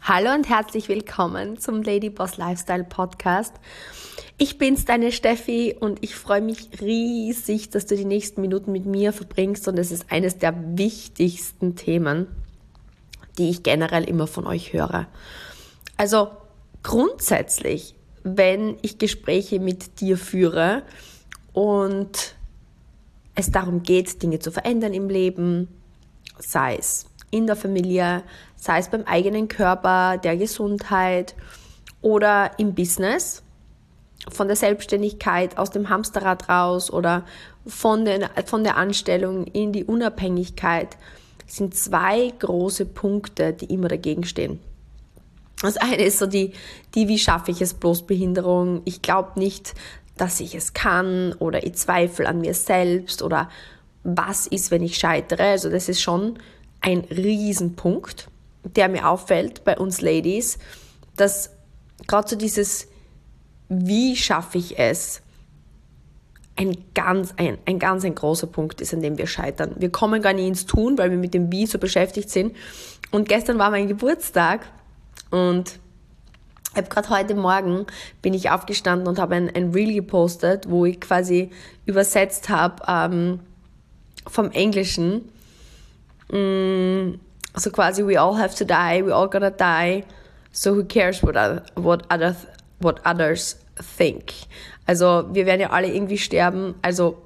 Hallo und herzlich willkommen zum Ladyboss Lifestyle Podcast. Ich bin's, deine Steffi, und ich freue mich riesig, dass du die nächsten Minuten mit mir verbringst, und es ist eines der wichtigsten Themen, die ich generell immer von euch höre. Also grundsätzlich, wenn ich Gespräche mit dir führe und es darum geht, Dinge zu verändern im Leben, sei es in der Familie, sei es beim eigenen Körper, der Gesundheit oder im Business, von der Selbstständigkeit aus dem Hamsterrad raus oder von der Anstellung in die Unabhängigkeit, sind zwei große Punkte, die immer dagegen stehen. Das eine ist so die wie schaffe ich es bloß Behinderung, ich glaube nicht, dass ich es kann, oder ich zweifle an mir selbst, oder was ist, wenn ich scheitere. Also das ist schon ein Riesenpunkt, der mir auffällt bei uns Ladies, dass gerade so dieses wie schaffe ich es ein ganz großer Punkt ist, an dem wir scheitern. Wir kommen gar nicht ins Tun, weil wir mit dem Wie so beschäftigt sind. Und gestern war mein Geburtstag und ich habe gerade heute Morgen bin ich aufgestanden und habe ein Reel gepostet, wo ich quasi übersetzt habe vom Englischen. Also quasi, we all have to die, we all gonna die, so who cares what others think. Also wir werden ja alle irgendwie sterben, also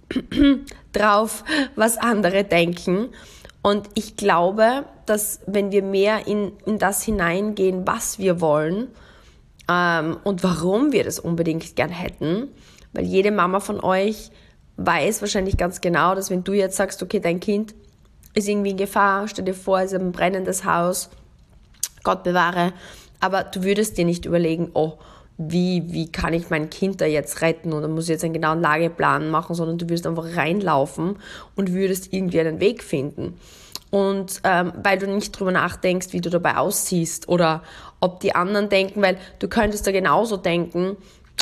drauf, was andere denken. Und ich glaube, dass wenn wir mehr in das hineingehen, was wir wollen, und warum wir das unbedingt gern hätten, weil jede Mama von euch weiß wahrscheinlich ganz genau, dass wenn du jetzt sagst, okay, dein Kind ist irgendwie in Gefahr, stell dir vor, es ist ein brennendes Haus, Gott bewahre, aber du würdest dir nicht überlegen, oh, wie kann ich mein Kind da jetzt retten, oder muss ich jetzt einen genauen Lageplan machen, sondern du würdest einfach reinlaufen und würdest irgendwie einen Weg finden. Und weil du nicht drüber nachdenkst, wie du dabei aussiehst oder ob die anderen denken, weil du könntest da genauso denken,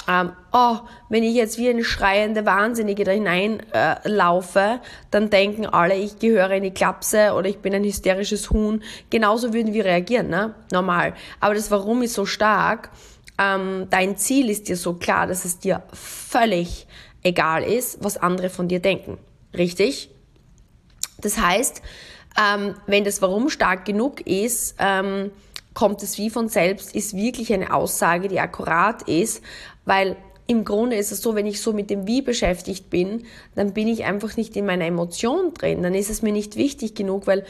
wenn ich jetzt wie eine schreiende Wahnsinnige da hineinlaufe, dann denken alle, ich gehöre in die Klapse oder ich bin ein hysterisches Huhn. Genauso würden wir reagieren, ne? Normal. Aber das Warum ist so stark, dein Ziel ist dir so klar, dass es dir völlig egal ist, was andere von dir denken. Richtig? Das heißt, wenn das Warum stark genug ist, kommt es wie von selbst, ist wirklich eine Aussage, die akkurat ist, weil im Grunde ist es so, wenn ich so mit dem Wie beschäftigt bin, dann bin ich einfach nicht in meiner Emotion drin, dann ist es mir nicht wichtig genug, weil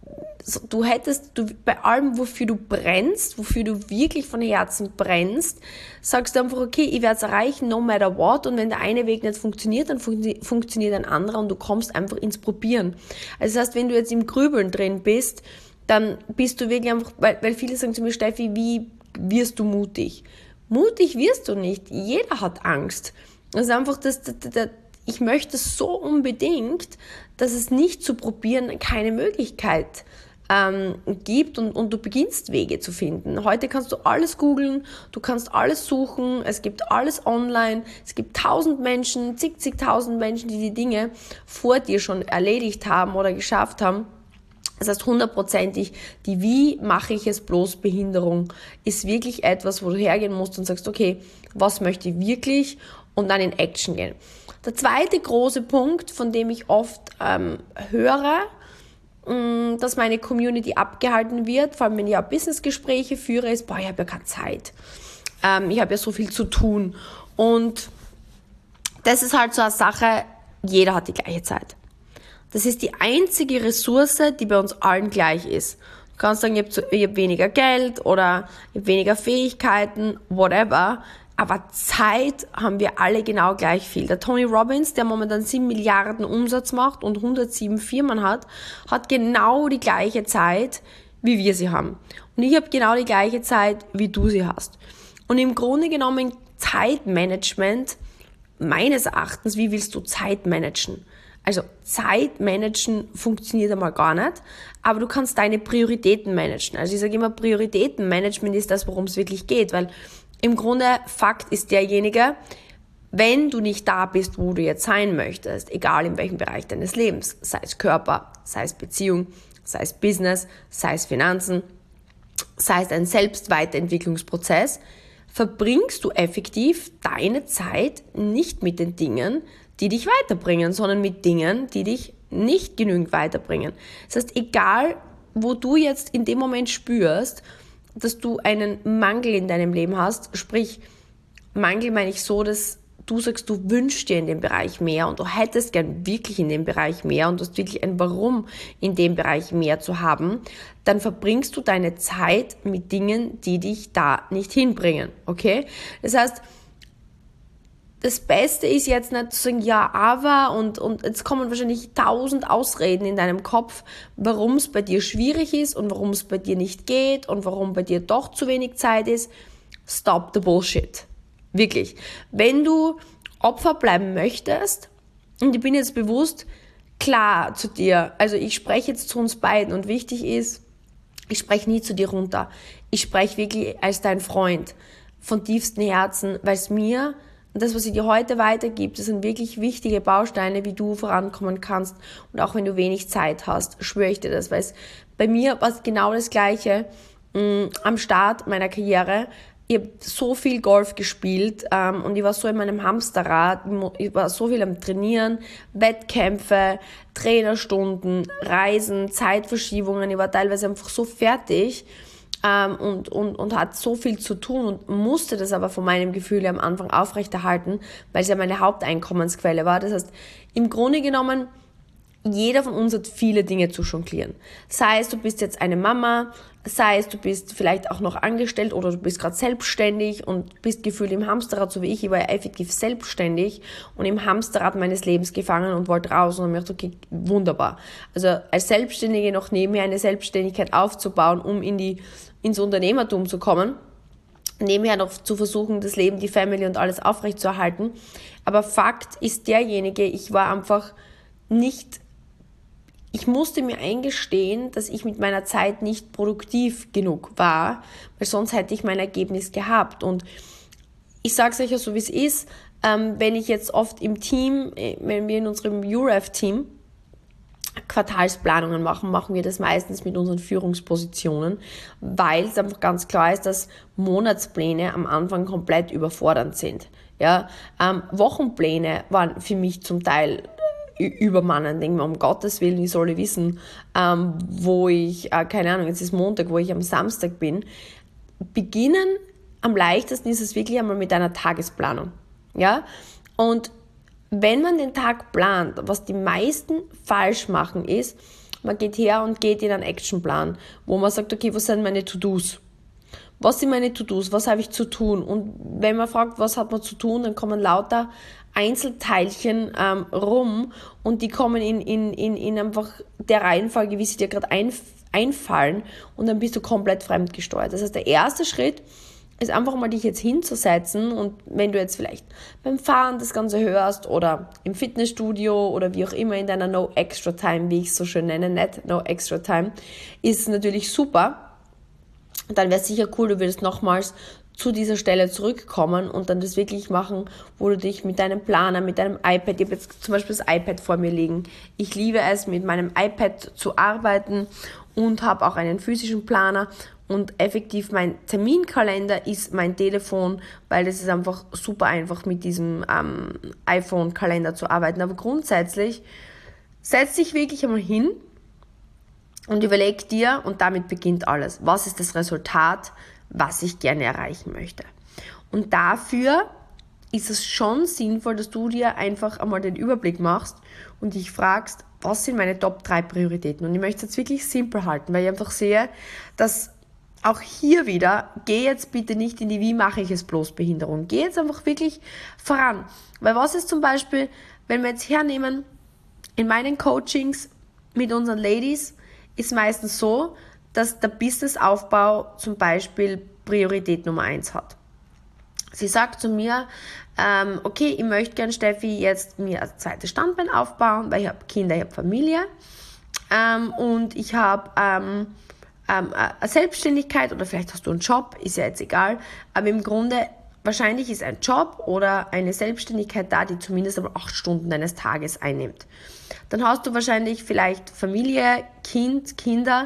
du bei allem, wofür du brennst, wofür du wirklich von Herzen brennst, sagst du einfach, okay, ich werde es erreichen, no matter what, und wenn der eine Weg nicht funktioniert, dann funktioniert ein anderer und du kommst einfach ins Probieren. Also das heißt, wenn du jetzt im Grübeln drin bist, dann bist du wirklich einfach, weil viele sagen zu mir, Steffi, wie wirst du mutig? Mutig wirst du nicht, jeder hat Angst. Das ist einfach ich möchte so unbedingt, dass es nicht zu probieren keine Möglichkeit gibt und du beginnst Wege zu finden. Heute kannst du alles googeln, du kannst alles suchen, es gibt alles online, es gibt zigtausend Menschen, die die Dinge vor dir schon erledigt haben oder geschafft haben. Das heißt, 100%ig, die wie mache ich es bloß Behinderung ist wirklich etwas, wo du hergehen musst und sagst, okay, was möchte ich wirklich, und dann in Action gehen. Der zweite große Punkt, von dem ich oft höre, dass meine Community abgehalten wird, vor allem wenn ich auch Businessgespräche führe, ist, ich habe ja keine Zeit. Ich habe ja so viel zu tun. Und das ist halt so eine Sache, jeder hat die gleiche Zeit. Das ist die einzige Ressource, die bei uns allen gleich ist. Du kannst sagen, ich habe weniger Geld oder ich habe weniger Fähigkeiten, whatever. Aber Zeit haben wir alle genau gleich viel. Der Tony Robbins, der momentan 7 Milliarden Umsatz macht und 107 Firmen hat genau die gleiche Zeit, wie wir sie haben. Und ich habe genau die gleiche Zeit, wie du sie hast. Und im Grunde genommen Zeitmanagement, meines Erachtens, wie willst du Zeit managen? Also Zeitmanagen funktioniert einmal gar nicht, aber du kannst deine Prioritäten managen. Also ich sage immer, Prioritätenmanagement ist das, worum es wirklich geht, weil im Grunde Fakt ist derjenige, wenn du nicht da bist, wo du jetzt sein möchtest, egal in welchem Bereich deines Lebens, sei es Körper, sei es Beziehung, sei es Business, sei es Finanzen, sei es ein Selbstweiterentwicklungsprozess, verbringst du effektiv deine Zeit nicht mit den Dingen, die dich weiterbringen, sondern mit Dingen, die dich nicht genügend weiterbringen. Das heißt, egal, wo du jetzt in dem Moment spürst, dass du einen Mangel in deinem Leben hast, sprich, Mangel meine ich so, dass du sagst, du wünschst dir in dem Bereich mehr und du hättest gern wirklich in dem Bereich mehr und du hast wirklich ein Warum in dem Bereich mehr zu haben, dann verbringst du deine Zeit mit Dingen, die dich da nicht hinbringen, okay? Das heißt, das Beste ist jetzt nicht zu sagen, ja, aber und jetzt kommen wahrscheinlich 1000 Ausreden in deinem Kopf, warum es bei dir schwierig ist und warum es bei dir nicht geht und warum bei dir doch zu wenig Zeit ist. Stop the bullshit. Wirklich. Wenn du Opfer bleiben möchtest, und ich bin jetzt bewusst klar zu dir, also ich spreche jetzt zu uns beiden und wichtig ist, ich spreche nie zu dir runter. Ich spreche wirklich als dein Freund von tiefstem Herzen, weil es mir und das, was ich dir heute weitergebe, das sind wirklich wichtige Bausteine, wie du vorankommen kannst. Und auch wenn du wenig Zeit hast, schwöre ich dir das. Weil es bei mir war es genau das Gleiche am Start meiner Karriere. Ich habe so viel Golf gespielt und ich war so in meinem Hamsterrad. Ich war so viel am Trainieren, Wettkämpfe, Trainerstunden, Reisen, Zeitverschiebungen. Ich war teilweise einfach so fertig. Und hat so viel zu tun und musste das aber von meinem Gefühl am Anfang aufrechterhalten, weil es ja meine Haupteinkommensquelle war. Das heißt, im Grunde genommen, jeder von uns hat viele Dinge zu jonglieren. Sei es, du bist jetzt eine Mama, sei es, du bist vielleicht auch noch angestellt oder du bist gerade selbstständig und bist gefühlt im Hamsterrad, so wie ich. Ich war ja effektiv selbstständig und im Hamsterrad meines Lebens gefangen und wollte raus und habe mir gedacht, okay, wunderbar. Also als Selbstständige noch nebenher eine Selbstständigkeit aufzubauen, um ins Unternehmertum zu kommen, nebenher noch zu versuchen, das Leben, die Family und alles aufrechtzuerhalten. Aber Fakt ist derjenige, ich musste mir eingestehen, dass ich mit meiner Zeit nicht produktiv genug war, weil sonst hätte ich mein Ergebnis gehabt. Und ich sage es euch ja so, wie es ist, wenn ich jetzt oft im Team, wenn wir in unserem UREF-Team Quartalsplanungen machen wir das meistens mit unseren Führungspositionen, weil es einfach ganz klar ist, dass Monatspläne am Anfang komplett überfordernd sind. Ja, Wochenpläne waren für mich zum Teil übermannen, denke mir, um Gottes Willen, ich soll wissen, wo ich, keine Ahnung, jetzt ist Montag, wo ich am Samstag bin. Beginnen am leichtesten ist es wirklich einmal mit einer Tagesplanung. Ja, und wenn man den Tag plant, was die meisten falsch machen ist, man geht her und geht in einen Actionplan, wo man sagt, okay, was sind meine To-Dos? Was sind meine To-Dos? Was habe ich zu tun? Und wenn man fragt, was hat man zu tun, dann kommen lauter Einzelteilchen rum und die kommen in einfach der Reihenfolge, wie sie dir gerade einfallen und dann bist du komplett fremdgesteuert. Das heißt, der erste Schritt ist einfach mal dich jetzt hinzusetzen und wenn du jetzt vielleicht beim Fahren das Ganze hörst oder im Fitnessstudio oder wie auch immer in deiner No Extra Time, wie ich es so schön nenne, nicht No Extra Time, ist natürlich super. Dann wäre es sicher cool, du würdest nochmals zu dieser Stelle zurückkommen und dann das wirklich machen, wo du dich mit deinem Planer, mit deinem iPad, ich habe jetzt zum Beispiel das iPad vor mir liegen. Ich liebe es, mit meinem iPad zu arbeiten und habe auch einen physischen Planer und effektiv mein Terminkalender ist mein Telefon, weil das ist einfach super einfach mit diesem iPhone-Kalender zu arbeiten. Aber grundsätzlich setz dich wirklich einmal hin und überleg dir, und damit beginnt alles, was ist das Resultat, was ich gerne erreichen möchte. Und dafür ist es schon sinnvoll, dass du dir einfach einmal den Überblick machst und dich fragst, was sind meine Top 3 Prioritäten? Und ich möchte es jetzt wirklich simpel halten, weil ich einfach sehe, dass auch hier wieder, geh jetzt bitte nicht in die wie mache ich es bloß Behinderung. Geh jetzt einfach wirklich voran. Weil was ist zum Beispiel, wenn wir jetzt hernehmen, in meinen Coachings mit unseren Ladies, ist meistens so, dass der Businessaufbau zum Beispiel Priorität Nummer 1 hat. Sie sagt zu mir, okay, ich möchte gerne, Steffi, jetzt mir ein zweites Standbein aufbauen, weil ich habe Kinder, ich habe Familie und ich habe eine Selbstständigkeit oder vielleicht hast du einen Job, ist ja jetzt egal, aber im Grunde wahrscheinlich ist ein Job oder eine Selbstständigkeit da, die zumindest aber 8 Stunden deines Tages einnimmt. Dann hast du wahrscheinlich vielleicht Familie, Kinder,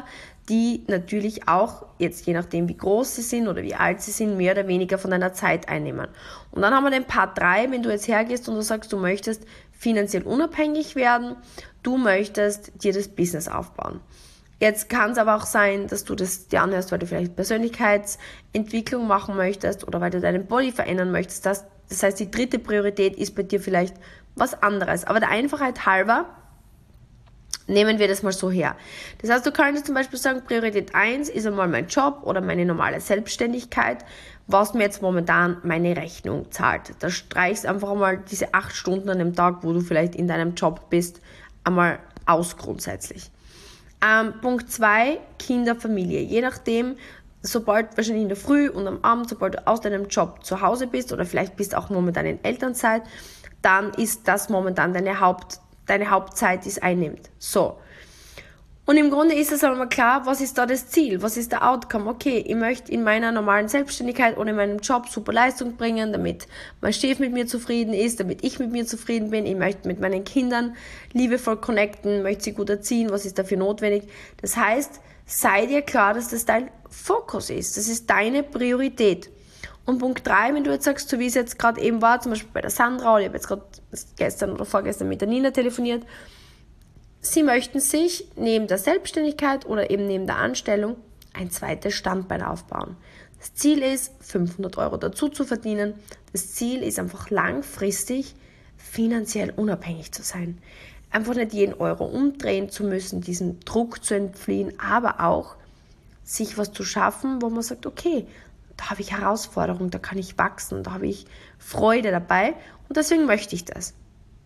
die natürlich auch, jetzt je nachdem wie groß sie sind oder wie alt sie sind, mehr oder weniger von deiner Zeit einnehmen. Und dann haben wir den Part 3, wenn du jetzt hergehst und du sagst, du möchtest finanziell unabhängig werden, du möchtest dir das Business aufbauen. Jetzt kann es aber auch sein, dass du das dir anhörst, weil du vielleicht Persönlichkeitsentwicklung machen möchtest oder weil du deinen Body verändern möchtest. Das heißt, die 3. Priorität ist bei dir vielleicht was anderes. Aber der Einfachheit halber nehmen wir das mal so her. Das heißt, du könntest zum Beispiel sagen, Priorität 1 ist einmal mein Job oder meine normale Selbstständigkeit, was mir jetzt momentan meine Rechnung zahlt. Da streichst einfach einmal diese 8 Stunden an dem Tag, wo du vielleicht in deinem Job bist, einmal aus grundsätzlich. Punkt 2, Kinder, Familie. Je nachdem, sobald wahrscheinlich in der Früh und am Abend, sobald du aus deinem Job zu Hause bist oder vielleicht bist auch momentan in Elternzeit, dann ist das momentan deine Hauptzeit, die es einnimmt. So. Und im Grunde ist es aber mal klar, was ist da das Ziel? Was ist der Outcome? Okay, ich möchte in meiner normalen Selbstständigkeit oder in meinem Job super Leistung bringen, damit mein Chef mit mir zufrieden ist, damit ich mit mir zufrieden bin. Ich möchte mit meinen Kindern liebevoll connecten, möchte sie gut erziehen. Was ist dafür notwendig? Das heißt, sei dir klar, dass das dein Fokus ist. Das ist deine Priorität. Und Punkt 3, wenn du jetzt sagst, so wie es jetzt gerade eben war, zum Beispiel bei der Sandra, oder ich habe jetzt gerade gestern oder vorgestern mit der Nina telefoniert, sie möchten sich neben der Selbstständigkeit oder eben neben der Anstellung ein zweites Standbein aufbauen. Das Ziel ist, 500 € dazu zu verdienen. Das Ziel ist einfach langfristig finanziell unabhängig zu sein. Einfach nicht jeden Euro umdrehen zu müssen, diesem Druck zu entfliehen, aber auch sich was zu schaffen, wo man sagt, okay, da habe ich Herausforderungen, da kann ich wachsen, da habe ich Freude dabei und deswegen möchte ich das.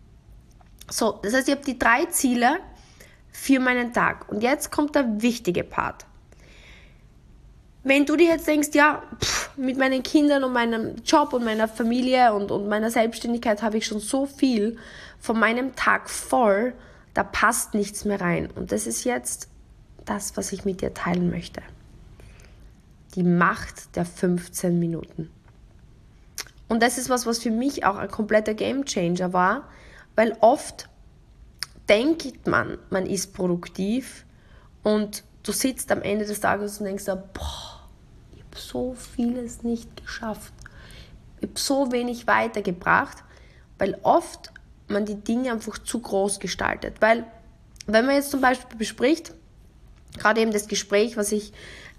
So, das heißt, ich habe die 3 Ziele für meinen Tag. Und jetzt kommt der wichtige Part. Wenn du dir jetzt denkst, ja, mit meinen Kindern und meinem Job und meiner Familie und meiner Selbstständigkeit habe ich schon so viel von meinem Tag voll, da passt nichts mehr rein. Und das ist jetzt das, was ich mit dir teilen möchte. Die Macht der 15 Minuten. Und das ist was für mich auch ein kompletter Gamechanger war, weil oft denkt man ist produktiv und du sitzt am Ende des Tages und denkst, ich habe so vieles nicht geschafft. Ich habe so wenig weitergebracht, weil oft man die Dinge einfach zu groß gestaltet. Weil, wenn man jetzt zum Beispiel bespricht, gerade eben das Gespräch, was ich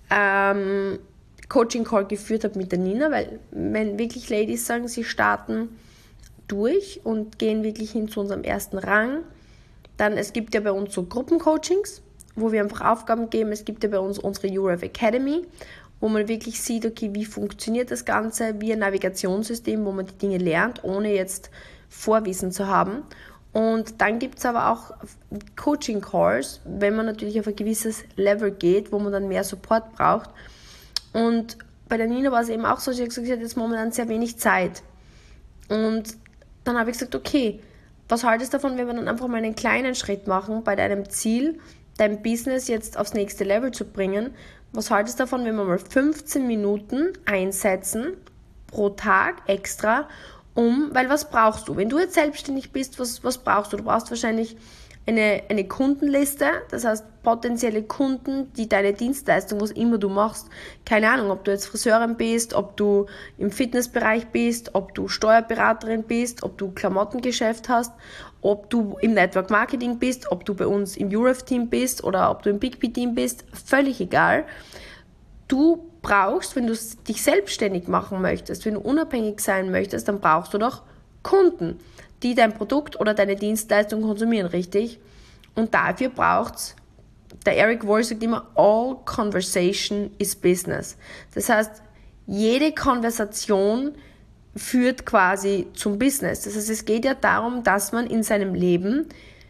Coaching-Call geführt habe mit der Nina, weil wenn wirklich Ladies sagen, sie starten durch und gehen wirklich hin zu unserem ersten Rang, dann es gibt ja bei uns so Gruppencoachings, wo wir einfach Aufgaben geben. Es gibt ja bei uns unsere URF Academy, wo man wirklich sieht, okay, wie funktioniert das Ganze, wie ein Navigationssystem, wo man die Dinge lernt, ohne jetzt Vorwissen zu haben. Und dann gibt es aber auch Coaching-Calls, wenn man natürlich auf ein gewisses Level geht, wo man dann mehr Support braucht. Und bei der Nina war es eben auch so, sie hat gesagt, sie hat jetzt momentan sehr wenig Zeit. Und dann habe ich gesagt, okay, was haltest du davon, wenn wir dann einfach mal einen kleinen Schritt machen bei deinem Ziel, dein Business jetzt aufs nächste Level zu bringen? Was haltest du davon, wenn wir mal 15 Minuten einsetzen pro Tag extra, weil was brauchst du? Wenn du jetzt selbstständig bist, was brauchst du? Du brauchst wahrscheinlich eine Kundenliste, das heißt potenzielle Kunden, die deine Dienstleistung, was immer du machst, keine Ahnung, ob du jetzt Friseurin bist, ob du im Fitnessbereich bist, ob du Steuerberaterin bist, ob du Klamottengeschäft hast, ob du im Network Marketing bist, ob du bei uns im URF-Team bist oder ob du im Big B-Team bist, völlig egal. Du brauchst, wenn du dich selbstständig machen möchtest, wenn du unabhängig sein möchtest, dann brauchst du doch Kunden, die dein Produkt oder deine Dienstleistung konsumieren, richtig? Und dafür braucht's, der Eric Worre sagt immer, all conversation is business. Das heißt, jede Konversation führt quasi zum Business. Das heißt, es geht ja darum, dass man in seinem Leben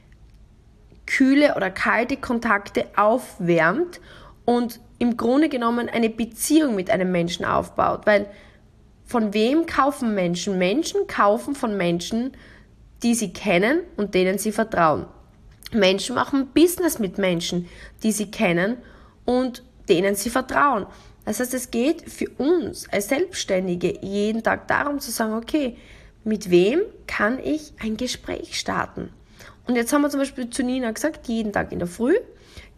kühle oder kalte Kontakte aufwärmt und im Grunde genommen eine Beziehung mit einem Menschen aufbaut. Weil von wem kaufen Menschen? Menschen kaufen von Menschen, die sie kennen und denen sie vertrauen. Menschen machen Business mit Menschen, die sie kennen und denen sie vertrauen. Das heißt, es geht für uns als Selbstständige jeden Tag darum zu sagen, okay, mit wem kann ich ein Gespräch starten? Und jetzt haben wir zum Beispiel zu Nina gesagt, jeden Tag in der Früh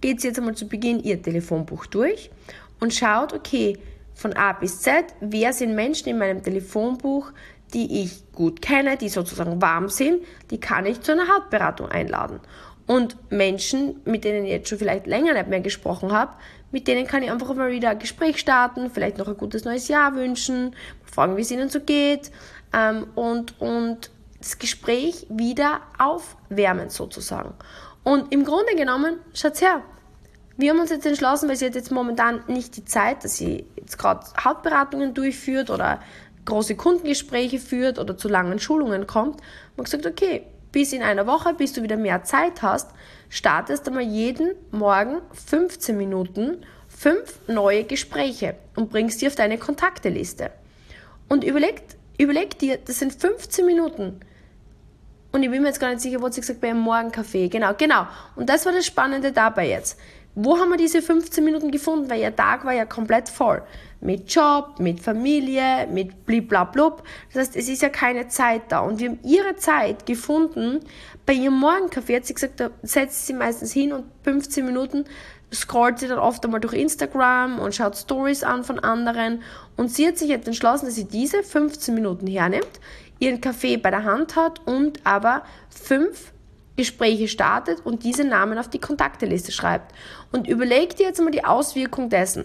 geht sie jetzt einmal zu Beginn ihr Telefonbuch durch und schaut, okay, von A bis Z, wer sind Menschen in meinem Telefonbuch, die ich gut kenne, die sozusagen warm sind, die kann ich zu einer Hautberatung einladen. Und Menschen, mit denen ich jetzt schon vielleicht länger nicht mehr gesprochen habe, mit denen kann ich einfach mal wieder ein Gespräch starten, vielleicht noch ein gutes neues Jahr wünschen, fragen, wie es ihnen so geht und das Gespräch wieder aufwärmen sozusagen. Und im Grunde genommen, schaut's her, wir haben uns jetzt entschlossen, weil sie hat jetzt momentan nicht die Zeit, dass sie jetzt gerade Hautberatungen durchführt oder große Kundengespräche führt oder zu langen Schulungen kommt. Wir haben gesagt, okay, bis in einer Woche, bis du wieder mehr Zeit hast, startest einmal jeden Morgen 15 Minuten 5 neue Gespräche und bringst die auf deine Kontakteliste. Und überleg dir, das sind 15 Minuten. Und ich bin mir jetzt gar nicht sicher, was sie gesagt hat, bei einem Morgenkaffee. Genau. Und das war das Spannende dabei jetzt. Wo haben wir diese 15 Minuten gefunden? Weil ihr Tag war ja komplett voll. Mit Job, mit Familie, mit bliblablub. Das heißt, es ist ja keine Zeit da. Und wir haben ihre Zeit gefunden. Bei ihrem Morgenkaffee hat sie gesagt, da setzt sie meistens hin und 15 Minuten scrollt sie dann oft einmal durch Instagram und schaut Stories an von anderen. Und sie hat sich jetzt entschlossen, dass sie diese 15 Minuten hernimmt, ihren Kaffee bei der Hand hat und aber 5 Gespräche startet und diese Namen auf die Kontakteliste schreibt. Und überleg dir jetzt einmal die Auswirkung dessen.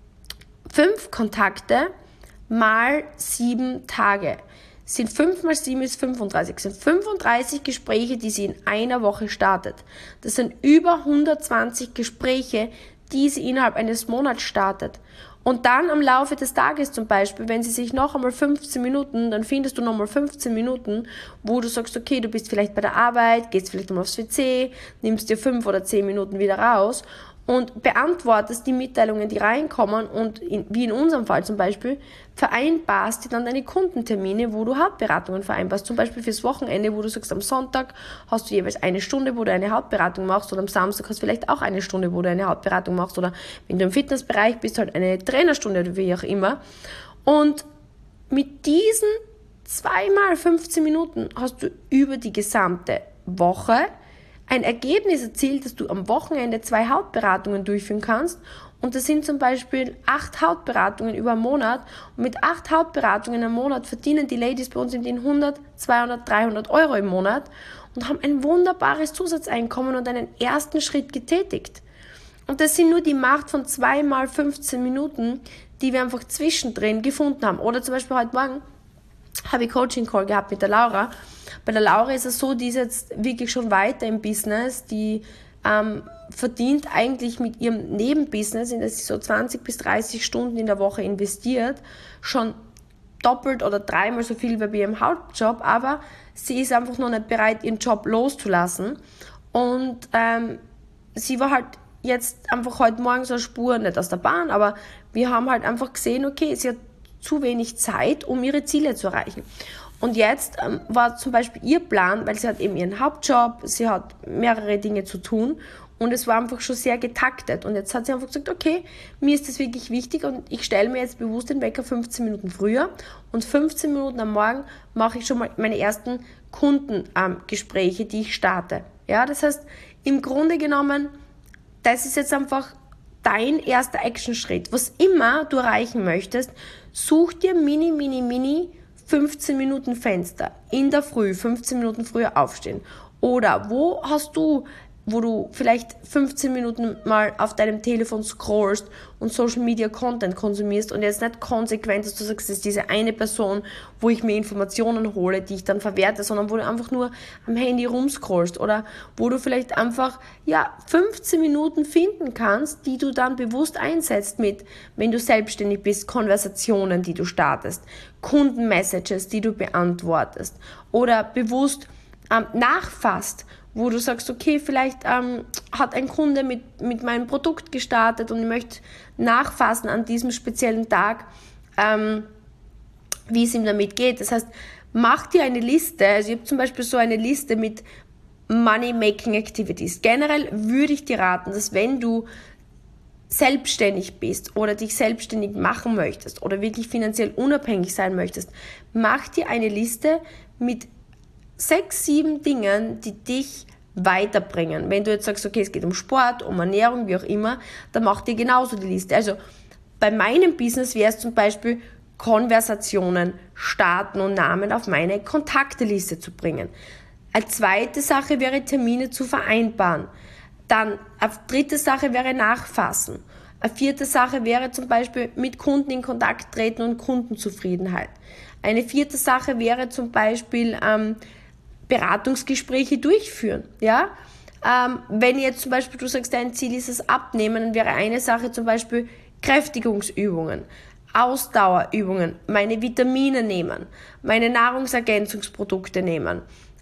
5 Kontakte mal 7 Tage. Sind 5 mal 7 ist 35. Sind 35 Gespräche, die sie in einer Woche startet. Das sind über 120 Gespräche, die sie innerhalb eines Monats startet. Und dann am Laufe des Tages zum Beispiel, wenn sie sich noch einmal 15 Minuten, dann findest du noch einmal 15 Minuten, wo du sagst, okay, du bist vielleicht bei der Arbeit, gehst vielleicht mal aufs WC, nimmst dir 5 oder 10 Minuten wieder raus und beantwortest die Mitteilungen, die reinkommen und wie in unserem Fall zum Beispiel, vereinbarst dir dann deine Kundentermine, wo du Hautberatungen vereinbarst. Zum Beispiel fürs Wochenende, wo du sagst, am Sonntag hast du jeweils eine Stunde, wo du eine Hautberatung machst oder am Samstag hast du vielleicht auch eine Stunde, wo du eine Hautberatung machst oder wenn du im Fitnessbereich bist, halt eine Trainerstunde oder wie auch immer. Und mit diesen 2 mal 15 Minuten hast du über die gesamte Woche ein Ergebnis erzielt, dass du am Wochenende 2 Hautberatungen durchführen kannst und das sind zum Beispiel 8 Hautberatungen über einen Monat und mit 8 Hautberatungen im Monat verdienen die Ladies bei uns in den 100, 200, 300 Euro im Monat und haben ein wunderbares Zusatzeinkommen und einen ersten Schritt getätigt. Und das sind nur die Macht von 2 mal 15 Minuten, die wir einfach zwischendrin gefunden haben. Oder zum Beispiel heute Morgen habe ich Coaching-Call gehabt mit der Laura. Bei der Laura ist es so, die ist jetzt wirklich schon weiter im Business, die verdient eigentlich mit ihrem Nebenbusiness, in das sie so 20 bis 30 Stunden in der Woche investiert, schon doppelt oder 3-mal so viel wie bei ihrem Hauptjob, aber sie ist einfach noch nicht bereit, ihren Job loszulassen. Und sie war halt jetzt einfach heute Morgen so eine Spur, nicht aus der Bahn, aber wir haben halt einfach gesehen, okay, sie hat zu wenig Zeit, um ihre Ziele zu erreichen. Und jetzt war zum Beispiel ihr Plan, weil sie hat eben ihren Hauptjob, sie hat mehrere Dinge zu tun und es war einfach schon sehr getaktet. Und jetzt hat sie einfach gesagt, okay, mir ist das wirklich wichtig und ich stelle mir jetzt bewusst den Wecker 15 Minuten früher und 15 Minuten am Morgen mache ich schon mal meine ersten Kundengespräche, die ich starte. Ja, das heißt, im Grunde genommen, das ist jetzt einfach dein erster Actionschritt. Was immer du erreichen möchtest, such dir mini 15 Minuten Fenster in der Früh, 15 Minuten früher aufstehen. Oder wo du vielleicht 15 Minuten mal auf deinem Telefon scrollst und Social Media Content konsumierst und jetzt nicht konsequent, dass du sagst, das ist diese eine Person, wo ich mir Informationen hole, die ich dann verwerte, sondern wo du einfach nur am Handy rumscrollst oder wo du vielleicht einfach 15 Minuten finden kannst, die du dann bewusst einsetzt mit, wenn du selbstständig bist, Konversationen, die du startest, Kundenmessages, die du beantwortest oder bewusst nachfasst, wo du sagst, okay, vielleicht hat ein Kunde mit meinem Produkt gestartet und ich möchte nachfassen an diesem speziellen Tag, wie es ihm damit geht. Das heißt, mach dir eine Liste, also ich habe zum Beispiel so eine Liste mit Money-Making Activities. Generell würde ich dir raten, dass wenn du selbstständig bist oder dich selbstständig machen möchtest oder wirklich finanziell unabhängig sein möchtest, mach dir eine Liste mit 6, 7 Dingen, die dich weiterbringen. Wenn du jetzt sagst, okay, es geht um Sport, um Ernährung, wie auch immer, dann mach dir genauso die Liste. Also bei meinem Business wäre es zum Beispiel, Konversationen starten und Namen auf meine Kontakteliste zu bringen. Eine zweite Sache wäre, Termine zu vereinbaren. Dann eine dritte Sache wäre Nachfassen. Eine vierte Sache wäre zum Beispiel mit Kunden in Kontakt treten und Kundenzufriedenheit. Eine vierte Sache wäre zum Beispiel Beratungsgespräche durchführen. Ja? Wenn jetzt zum Beispiel du sagst, dein Ziel ist es Abnehmen, dann wäre eine Sache zum Beispiel Kräftigungsübungen, Ausdauerübungen, meine Vitamine nehmen, meine Nahrungsergänzungsprodukte nehmen.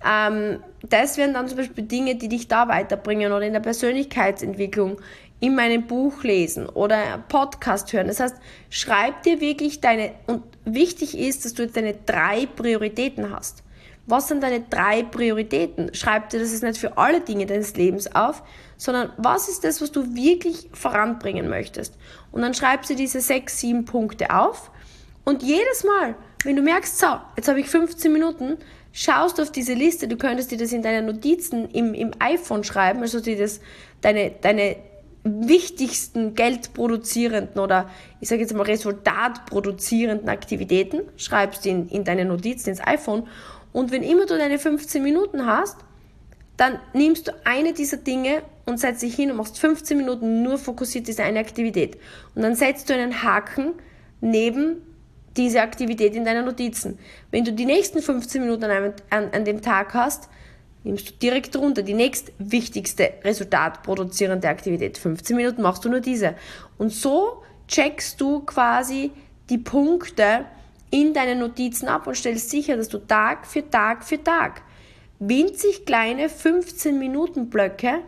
Das wären dann zum Beispiel Dinge, die dich da weiterbringen oder in der Persönlichkeitsentwicklung, in meinem Buch lesen oder Podcast hören. Das heißt, schreib dir wirklich und wichtig ist, dass du jetzt deine 3 Prioritäten hast. Was sind deine 3 Prioritäten? Schreib dir das jetzt nicht für alle Dinge deines Lebens auf, sondern was ist das, was du wirklich voranbringen möchtest? Und dann schreibst du diese 6, 7 Punkte auf und jedes Mal, wenn du merkst, so, jetzt habe ich 15 Minuten, schaust du auf diese Liste, du könntest dir das in deinen Notizen im iPhone schreiben, also dir das deine wichtigsten geldproduzierenden oder ich sage jetzt mal resultatproduzierenden Aktivitäten, schreibst in deine Notizen ins iPhone und wenn immer du deine 15 Minuten hast, dann nimmst du eine dieser Dinge und setzt dich hin und machst 15 Minuten nur fokussiert diese eine Aktivität. Und dann setzt du einen Haken neben diese Aktivität in deinen Notizen. Wenn du die nächsten 15 Minuten an dem Tag hast, nimmst du direkt runter die nächstwichtigste resultatproduzierende Aktivität. 15 Minuten machst du nur diese. Und so checkst du quasi die Punkte in deinen Notizen ab und stellst sicher, dass du Tag für Tag für Tag winzig kleine 15-Minuten-Blöcke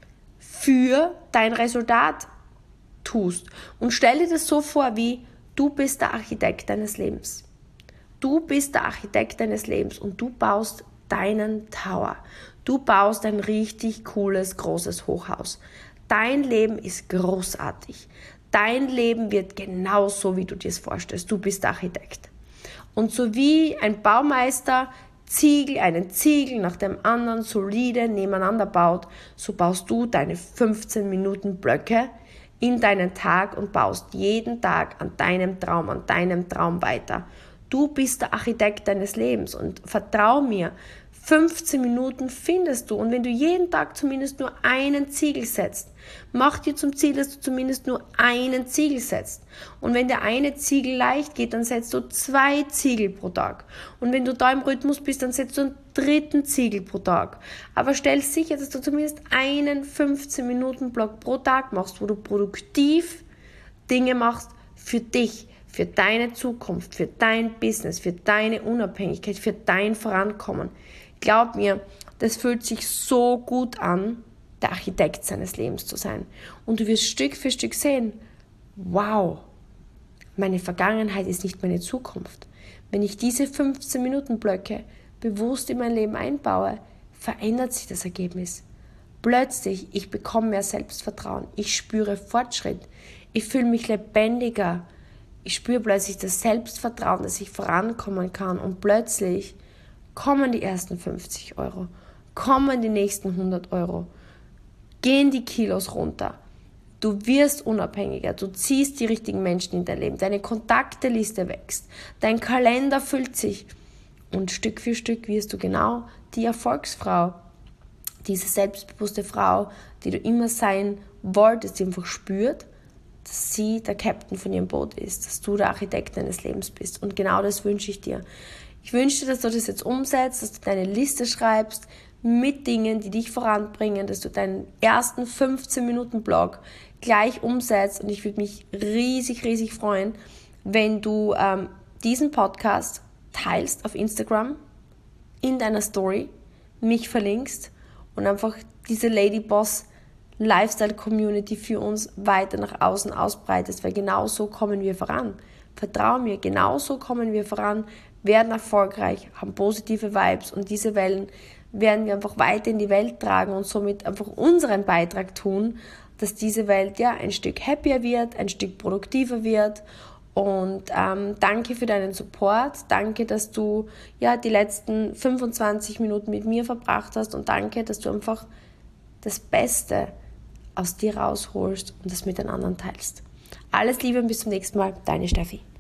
für dein Resultat tust. Und stell dir das so vor, wie du bist der Architekt deines Lebens. Du bist der Architekt deines Lebens und du baust deinen Tower. Du baust ein richtig cooles, großes Hochhaus. Dein Leben ist großartig. Dein Leben wird genauso, wie du dir es vorstellst. Du bist der Architekt. Und so wie ein Baumeister einen Ziegel nach dem anderen solide nebeneinander baut, so baust du deine 15 Minuten Blöcke in deinen Tag und baust jeden Tag an deinem Traum weiter. Du bist der Architekt deines Lebens und vertrau mir, 15 Minuten findest du. Und wenn du jeden Tag zumindest nur einen Ziegel setzt, mach dir zum Ziel, dass du zumindest nur einen Ziegel setzt. Und wenn der eine Ziegel leicht geht, dann setzt du 2 Ziegel pro Tag. Und wenn du da im Rhythmus bist, dann setzt du einen 3. Ziegel pro Tag. Aber stell sicher, dass du zumindest einen 15-Minuten-Block pro Tag machst, wo du produktiv Dinge machst für dich, für deine Zukunft, für dein Business, für deine Unabhängigkeit, für dein Vorankommen. Glaub mir, das fühlt sich so gut an, der Architekt seines Lebens zu sein. Und du wirst Stück für Stück sehen, wow, meine Vergangenheit ist nicht meine Zukunft. Wenn ich diese 15-Minuten-Blöcke bewusst in mein Leben einbaue, verändert sich das Ergebnis. Plötzlich, ich bekomme mehr Selbstvertrauen, ich spüre Fortschritt, ich fühle mich lebendiger, ich spüre plötzlich das Selbstvertrauen, dass ich vorankommen kann und plötzlich kommen die ersten 50 Euro, kommen die nächsten 100 Euro, gehen die Kilos runter. Du wirst unabhängiger, du ziehst die richtigen Menschen in dein Leben, deine Kontakteliste wächst, dein Kalender füllt sich und Stück für Stück wirst du genau die Erfolgsfrau, diese selbstbewusste Frau, die du immer sein wolltest, die einfach spürt, dass sie der Captain von ihrem Boot ist, dass du der Architekt deines Lebens bist. Und genau das wünsche ich dir. Ich wünsche dir, dass du das jetzt umsetzt, dass du deine Liste schreibst mit Dingen, die dich voranbringen, dass du deinen ersten 15-Minuten-Blog gleich umsetzt. Und ich würde mich riesig, riesig freuen, wenn du diesen Podcast teilst auf Instagram, in deiner Story, mich verlinkst und einfach diese Ladyboss Lifestyle Community für uns weiter nach außen ausbreitest, weil genau so kommen wir voran. Vertrau mir, genau so kommen wir voran, werden erfolgreich, haben positive Vibes und diese Wellen werden wir einfach weiter in die Welt tragen und somit einfach unseren Beitrag tun, dass diese Welt ja ein Stück happier wird, ein Stück produktiver wird Und danke für deinen Support, danke, dass du die letzten 25 Minuten mit mir verbracht hast und danke, dass du einfach das Beste aus dir rausholst und das mit den anderen teilst. Alles Liebe und bis zum nächsten Mal, deine Steffi.